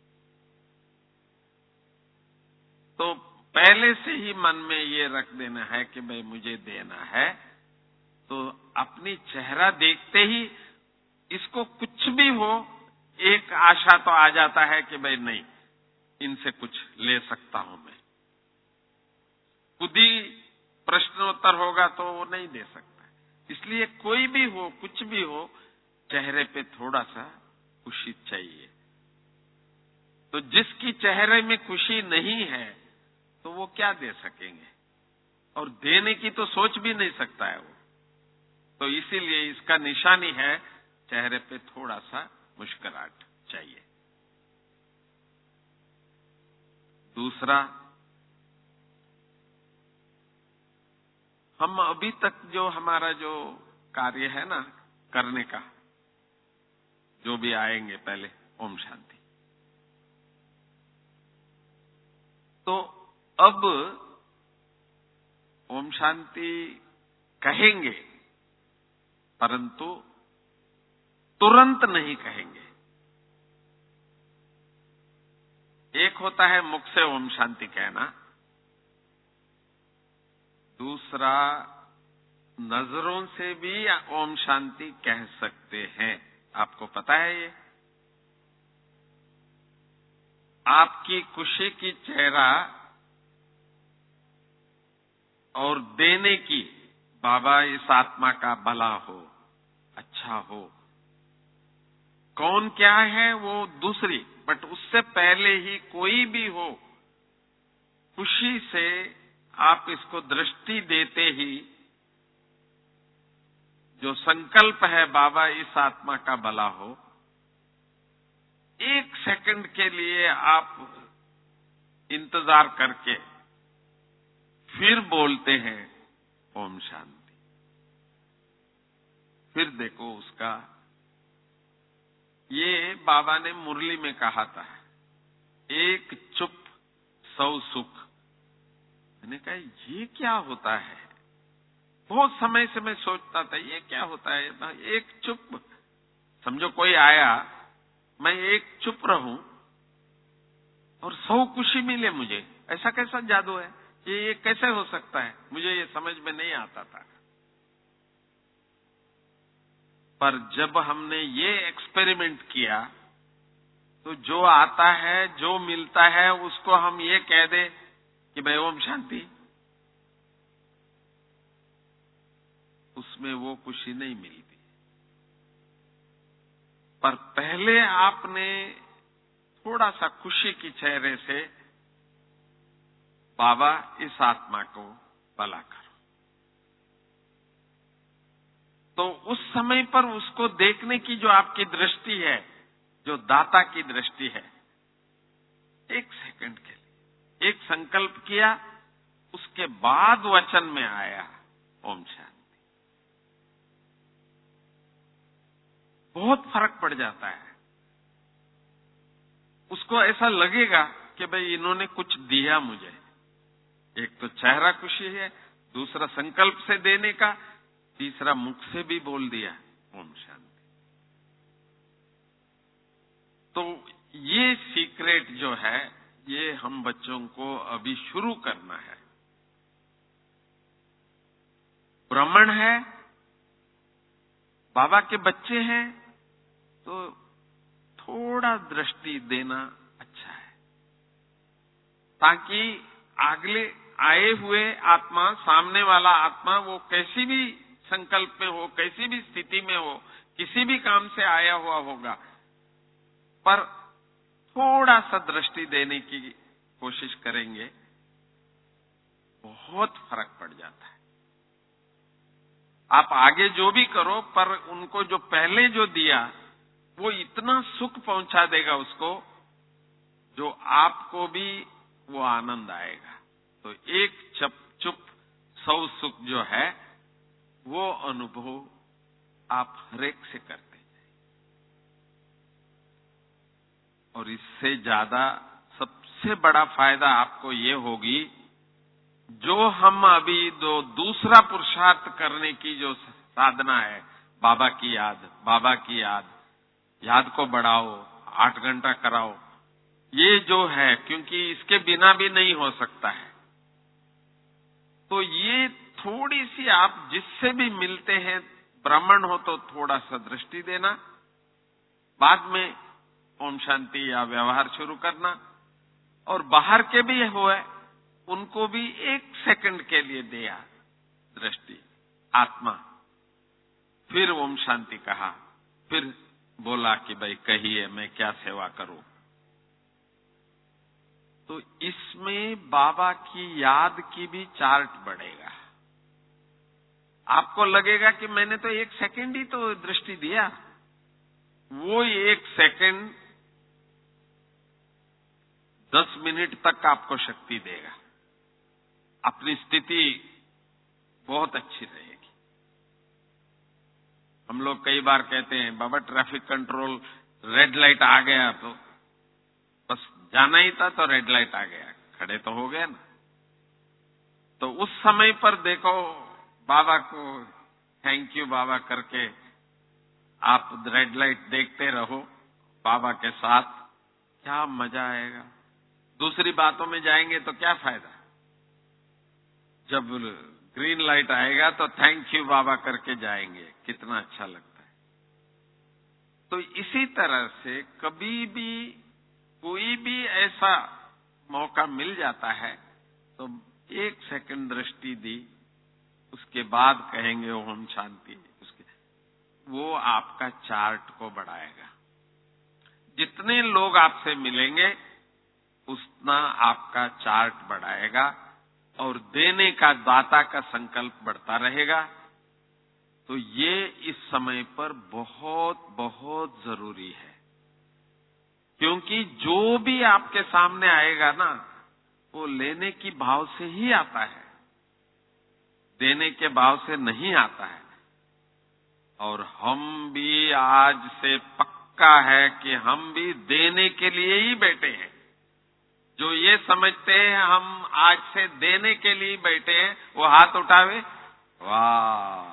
तो पहले से ही मन में ये रख देना है कि भाई मुझे देना है। तो अपनी चेहरा देखते ही इसको कुछ भी हो, एक आशा तो आ जाता है कि भाई नहीं, इनसे कुछ ले सकता हूं मैं। खुद ही प्रश्नोत्तर होगा तो वो नहीं दे सकता। इसलिए कोई भी हो, कुछ भी हो, चेहरे पे थोड़ा सा खुशी चाहिए। तो जिसकी चेहरे में खुशी नहीं है तो वो क्या दे सकेंगे, और देने की तो सोच भी नहीं सकता है वो। तो इसीलिए इसका निशानी है चेहरे पे थोड़ा सा मुस्कुराहट चाहिए। दूसरा, हम अभी तक जो हमारा जो कार्य है ना करने का, जो भी आएंगे पहले ओम शांति। तो अब ओम शांति कहेंगे, परंतु तुरंत नहीं कहेंगे। एक होता है मुख से ओम शांति कहना, दूसरा नजरों से भी ओम शांति कह सकते हैं। आपको पता है ये? आपकी खुशी की चेहरा और देने की, बाबा इस आत्मा का भला हो, अच्छा हो, कौन क्या है वो दूसरी, बट उससे पहले ही कोई भी हो, खुशी से आप इसको दृष्टि देते ही जो संकल्प है बाबा इस आत्मा का भला हो, एक सेकंड के लिए आप इंतजार करके फिर बोलते हैं ओम शांति। फिर देखो उसका, ये बाबा ने मुरली में कहा था, एक चुप सौ सुख। मैंने कहा ये क्या होता है? बहुत समय से मैं सोचता था ये क्या होता है। एक चुप, समझो कोई आया, मैं एक चुप रहूं और सौ खुशी मिले मुझे, ऐसा कैसा जादू है? ये ये कैसे हो सकता है? मुझे ये समझ में नहीं आता था। पर जब हमने ये एक्सपेरिमेंट किया तो जो आता है, जो मिलता है, उसको हम ये कह दे कि भाई ओम शांति, उसमें वो खुशी नहीं मिलती। पर पहले आपने थोड़ा सा खुशी की चेहरे से बाबा इस आत्मा को भला करो, तो उस समय पर उसको देखने की जो आपकी दृष्टि है, जो दाता की दृष्टि है, एक सेकंड के लिए एक संकल्प किया, उसके बाद वचन में आया ओम शांति, बहुत फर्क पड़ जाता है। उसको ऐसा लगेगा कि भाई इन्होंने कुछ दिया मुझे। एक तो चेहरा खुशी है, दूसरा संकल्प से देने का, तीसरा मुख से भी बोल दिया ओम शांति। तो ये सीक्रेट जो है, ये हम बच्चों को अभी शुरू करना है। ब्राह्मण है, बाबा के बच्चे हैं, तो थोड़ा दृष्टि देना अच्छा है, ताकि अगले आए हुए आत्मा, सामने वाला आत्मा, वो कैसी भी संकल्प में हो, कैसी भी स्थिति में हो, किसी भी काम से आया हुआ होगा, पर थोड़ा सा दृष्टि देने की कोशिश करेंगे, बहुत फर्क पड़ जाता है। आप आगे जो भी करो, पर उनको जो पहले जो दिया वो इतना सुख पहुंचा देगा उसको, जो आपको भी वो आनंद आएगा। तो एक चुप चुप सौ सुख जो है, वो अनुभव आप हरेक से करते जाए। और इससे ज्यादा सबसे बड़ा फायदा आपको ये होगी, जो हम अभी दो दूसरा पुरुषार्थ करने की जो साधना है, बाबा की याद, बाबा की याद, याद को बढ़ाओ, आठ घंटा कराओ, ये जो है, क्योंकि इसके बिना भी नहीं हो सकता है। तो ये थोड़ी सी आप जिससे भी मिलते हैं, ब्राह्मण हो तो थोड़ा सा दृष्टि देना, बाद में ओम शांति या व्यवहार शुरू करना, और बाहर के भी हुए उनको भी एक सेकंड के लिए दिया दृष्टि, आत्मा। फिर ओम शांति कहा, फिर बोला कि भाई कहिए मैं क्या सेवा करूं। तो इसमें बाबा की याद की भी चार्ट बढ़ेगा। आपको लगेगा कि मैंने तो एक सेकंड ही तो दृष्टि दिया, वो एक सेकंड दस मिनट तक आपको शक्ति देगा। अपनी स्थिति बहुत अच्छी रहेगी। हम लोग कई बार कहते हैं बाबा ट्रैफिक कंट्रोल रेड लाइट आ गया तो बस जाना ही था, तो रेड लाइट आ गया, खड़े तो हो गए ना। तो उस समय पर देखो बाबा को थैंक यू बाबा करके आप रेड लाइट देखते रहो बाबा के साथ, क्या मजा आएगा। दूसरी बातों में जाएंगे तो क्या फायदा, जब ग्रीन लाइट आएगा तो थैंक यू बाबा करके जाएंगे, कितना अच्छा लगता है। तो इसी तरह से कभी भी कोई भी ऐसा मौका मिल जाता है तो एक सेकंड दृष्टि दी, उसके बाद कहेंगे ओम शांति, उसके वो आपका चार्ट को बढ़ाएगा। जितने लोग आपसे मिलेंगे उतना आपका चार्ट बढ़ाएगा और देने का, दाता का संकल्प बढ़ता रहेगा। तो ये इस समय पर बहुत बहुत जरूरी है, क्योंकि जो भी आपके सामने आएगा ना वो लेने की भाव से ही आता है, देने के भाव से नहीं आता है। और हम भी आज से पक्का है कि हम भी देने के लिए ही बैठे हैं। जो ये समझते हैं हम आज से देने के लिए बैठे हैं, वो हाथ उठावे। वाह,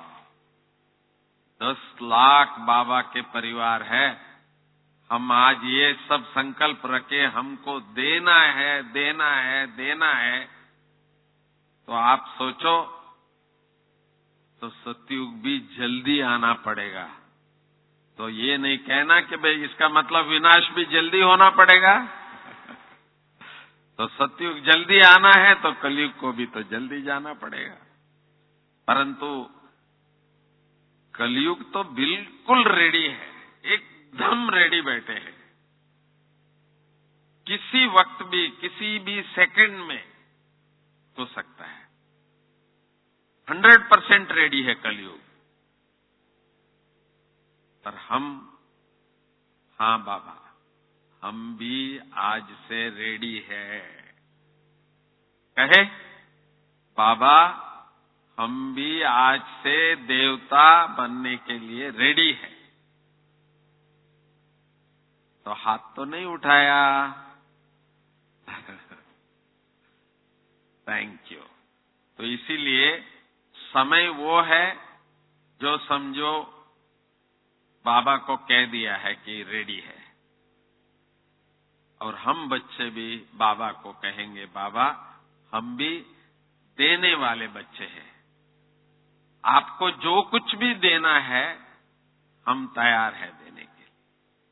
दस लाख बाबा के परिवार है, हम आज ये सब संकल्प रखे हमको देना है, देना है, देना है। तो आप सोचो, तो सतयुग भी जल्दी आना पड़ेगा। तो ये नहीं कहना कि भाई इसका मतलब विनाश भी जल्दी होना पड़ेगा। तो सतयुग जल्दी आना है तो कलयुग को भी तो जल्दी जाना पड़ेगा। परंतु कलयुग तो बिल्कुल रेडी है, एकदम रेडी बैठे हैं। किसी वक्त भी, किसी भी सेकंड में हो सकता है। हंड्रेड परसेंट रेडी है कलयुग। पर हम, हाँ बाबा, हम भी आज से रेडी है। कहे बाबा, हम भी आज से देवता बनने के लिए रेडी है। तो हाथ तो नहीं उठाया। Thank you. तो इसीलिए समय वो है जो समझो बाबा को कह दिया है कि रेडी है। और हम बच्चे भी बाबा को कहेंगे बाबा हम भी देने वाले बच्चे हैं, आपको जो कुछ भी देना है हम तैयार हैं देने के लिए।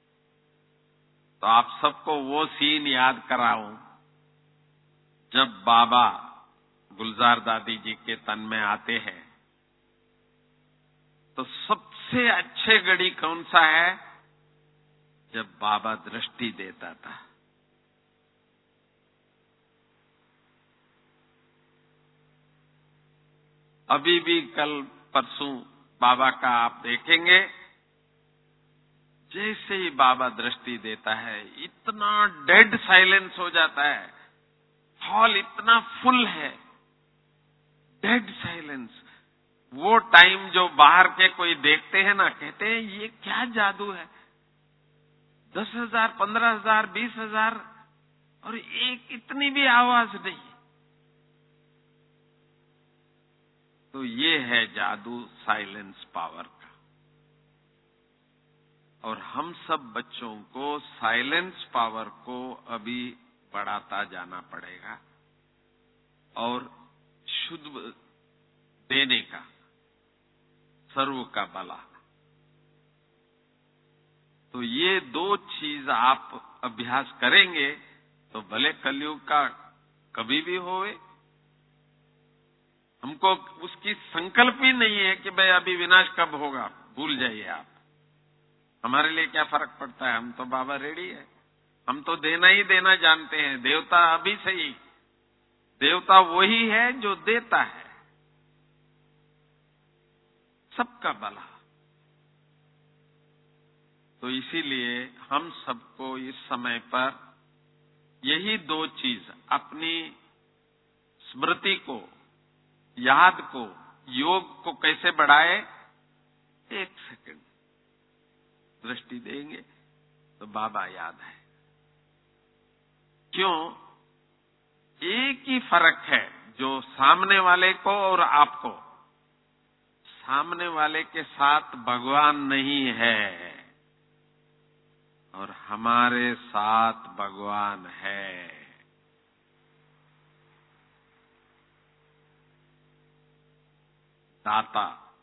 तो आप सबको वो सीन याद कराऊं जब बाबा गुलजार दादी जी के तन में आते हैं, तो सबसे अच्छे घड़ी कौन सा है, जब बाबा दृष्टि देता था। अभी भी कल परसों बाबा का आप देखेंगे, जैसे ही बाबा दृष्टि देता है इतना डेड साइलेंस हो जाता है, हॉल इतना फुल है, डेड साइलेंस। वो टाइम जो बाहर के कोई देखते हैं ना, कहते हैं ये क्या जादू है, दस हजार, पंद्रह हजार, बीस हजार और एक इतनी भी आवाज नहीं। तो ये है जादू साइलेंस पावर का। और हम सब बच्चों को साइलेंस पावर को अभी बढ़ाता जाना पड़ेगा और शुद्ध देने का, सर्व का भला। तो ये दो चीज आप अभ्यास करेंगे तो भले कलयुग का कभी भी होवे, हमको उसकी संकल्प ही नहीं है कि भाई अभी विनाश कब होगा, भूल जाइए आप। हमारे लिए क्या फर्क पड़ता है, हम तो बाबा रेडी है, हम तो देना ही देना जानते हैं। देवता अभी सही, देवता वही है जो देता है सबका भला। तो इसीलिए हम सबको इस समय पर यही दो चीज, अपनी स्मृति को, याद को, योग को कैसे बढ़ाए, एक सेकंड दृष्टि देंगे तो बाबा याद है। क्यों? एक ही फर्क है जो सामने वाले को और आपको, सामने वाले के साथ भगवान नहीं है और हमारे साथ भगवान है। दाता,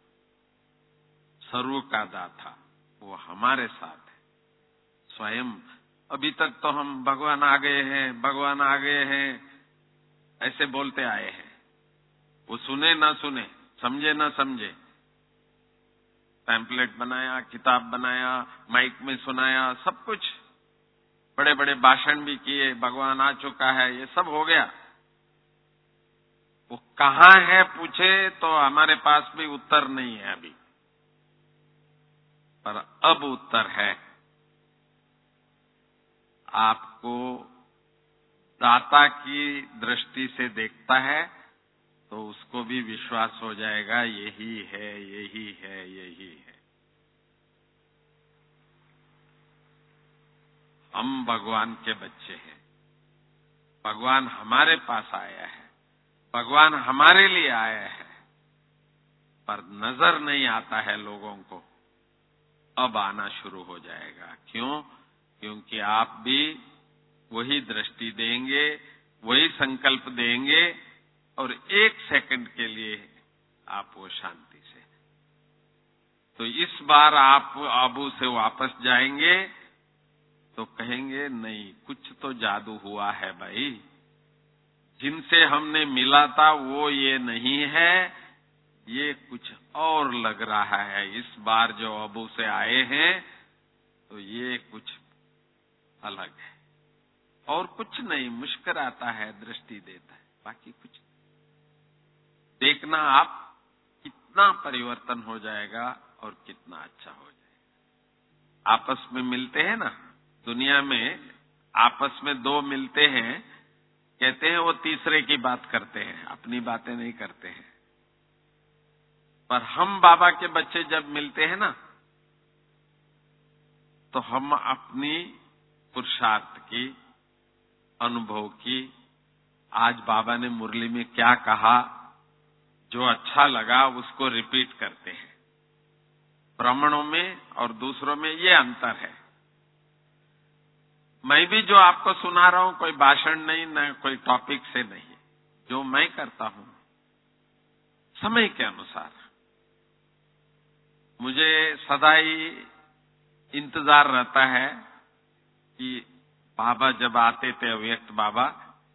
सर्व का दाता, वो हमारे साथ है स्वयं। अभी तक तो हम भगवान आ गए हैं, भगवान आ गए हैं ऐसे बोलते आए हैं। वो सुने ना सुने, समझे ना समझे, पैम्पलेट बनाया, किताब बनाया, माइक में सुनाया, सब कुछ, बड़े बड़े भाषण भी किए, भगवान आ चुका है, ये सब हो गया। वो कहाँ है पूछे तो हमारे पास भी उत्तर नहीं है अभी, पर अब उत्तर है। आपको दाता की दृष्टि से देखता है तो उसको भी विश्वास हो जाएगा, यही है, यही है, यही है। हम भगवान के बच्चे हैं, भगवान हमारे पास आया है, भगवान हमारे लिए आया है, पर नजर नहीं आता है लोगों को। अब आना शुरू हो जाएगा। क्यों? क्योंकि आप भी वही दृष्टि देंगे, वही संकल्प देंगे और एक सेकंड के लिए आप वो शांति से। तो इस बार आप आबू से वापस जाएंगे तो कहेंगे नहीं, कुछ तो जादू हुआ है भाई, जिनसे हमने मिला था वो ये नहीं है, ये कुछ और लग रहा है। इस बार जो आबू से आए हैं तो ये कुछ अलग है। और कुछ नहीं, मुस्कुराता है, दृष्टि देता है, बाकी कुछ। देखना आप कितना परिवर्तन हो जाएगा और कितना अच्छा हो जाएगा। आपस में मिलते हैं ना, दुनिया में आपस में दो मिलते हैं, कहते हैं वो तीसरे की बात करते हैं, अपनी बातें नहीं करते हैं। पर हम बाबा के बच्चे जब मिलते हैं ना तो हम अपनी पुरुषार्थ की, अनुभव की, आज बाबा ने मुरली में क्या कहा, जो अच्छा लगा उसको रिपीट करते हैं। ब्राह्मणों में और दूसरों में ये अंतर है। मैं भी जो आपको सुना रहा हूं कोई भाषण नहीं, न कोई टॉपिक से नहीं, जो मैं करता हूं समय के अनुसार। मुझे सदा ही इंतजार रहता है कि बाबा जब आते थे, अव्यक्त बाबा,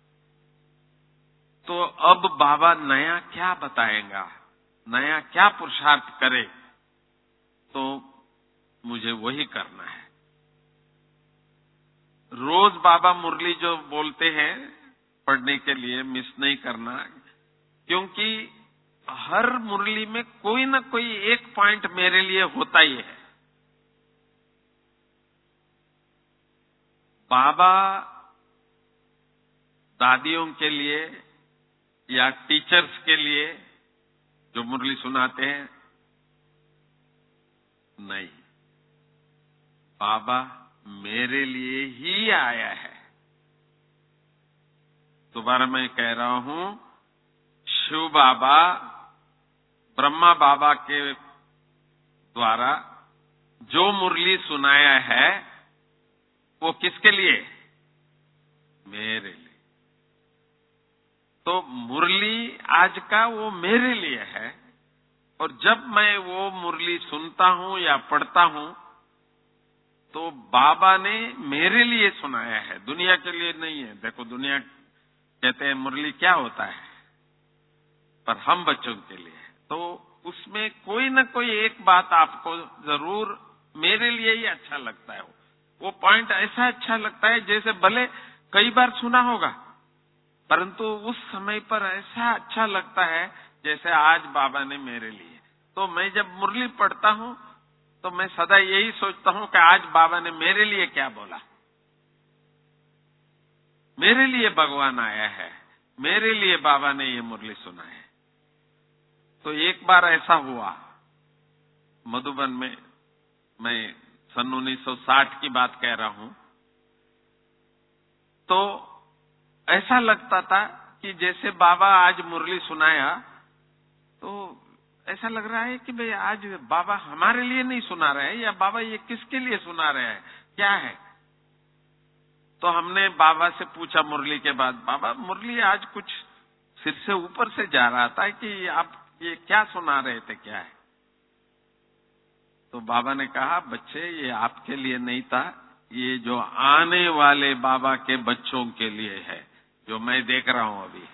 तो अब बाबा नया क्या बताएगा, नया क्या पुरुषार्थ करे, तो मुझे वही करना है। रोज बाबा मुरली जो बोलते हैं पढ़ने के लिए मिस नहीं करना, क्योंकि हर मुरली में कोई ना कोई एक पॉइंट मेरे लिए होता ही है। बाबा दादियों के लिए या टीचर्स के लिए जो मुरली सुनाते हैं, नहीं, बाबा मेरे लिए ही आया है। दोबारा मैं कह रहा हूं, शिव बाबा ब्रह्मा बाबा के द्वारा जो मुरली सुनाया है वो किसके लिए? मेरे लिए। तो मुरली आज का वो मेरे लिए है, और जब मैं वो मुरली सुनता हूं या पढ़ता हूं तो बाबा ने मेरे लिए सुनाया है, दुनिया के लिए नहीं है। देखो, दुनिया कहते हैं मुरली क्या होता है, पर हम बच्चों के लिए है। तो उसमें कोई न कोई एक बात आपको जरूर मेरे लिए ही अच्छा लगता है। वो पॉइंट ऐसा अच्छा लगता है जैसे भले कई बार सुना होगा, परंतु उस समय पर ऐसा अच्छा लगता है जैसे आज बाबा ने मेरे लिए। तो मैं जब मुरली पढ़ता हूं तो मैं सदा यही सोचता हूं कि आज बाबा ने मेरे लिए क्या बोला, मेरे लिए भगवान आया है, मेरे लिए बाबा ने ये मुरली सुना है। तो एक बार ऐसा हुआ मधुबन में, मैं सन उन्नीस सौ साठ की बात कह रहा हूं, तो ऐसा लगता था कि जैसे बाबा आज मुरली सुनाया तो ऐसा लग रहा है कि भाई आज बाबा हमारे लिए नहीं सुना रहे हैं, या बाबा ये किसके लिए सुना रहे हैं, क्या है। तो हमने बाबा से पूछा मुरली के बाद, बाबा मुरली आज कुछ सिर से ऊपर से जा रहा था कि आप ये क्या सुना रहे थे, क्या है। तो बाबा ने कहा, बच्चे ये आपके लिए नहीं था, ये जो आने वाले बाबा के बच्चों के लिए है, जो मैं देख रहा हूं अभी।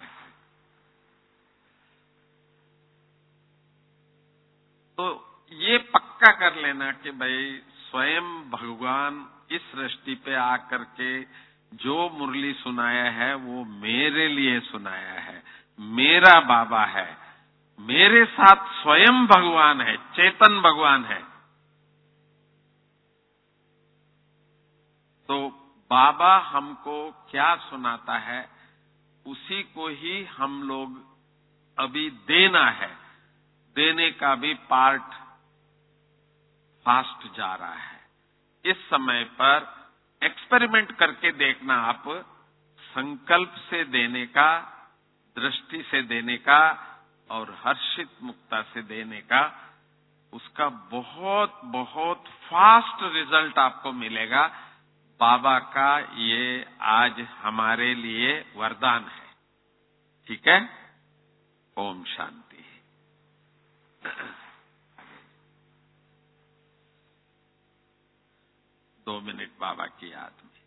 तो ये पक्का कर लेना कि भाई स्वयं भगवान इस सृष्टि पे आकर के जो मुरली सुनाया है वो मेरे लिए सुनाया है, मेरा बाबा है, मेरे साथ स्वयं भगवान है, चेतन भगवान है। तो बाबा हमको क्या सुनाता है उसी को ही हम लोग अभी देना है। देने का भी पार्ट फास्ट जा रहा है। इस समय पर एक्सपेरिमेंट करके देखना, आप संकल्प से देने का, दृष्टि से देने का और हर्षित मुक्ता से देने का, उसका बहुत बहुत फास्ट रिजल्ट आपको मिलेगा। बाबा का ये आज हमारे लिए वरदान है। ठीक है। ओम शांति। दो मिनट बाबा की याद में।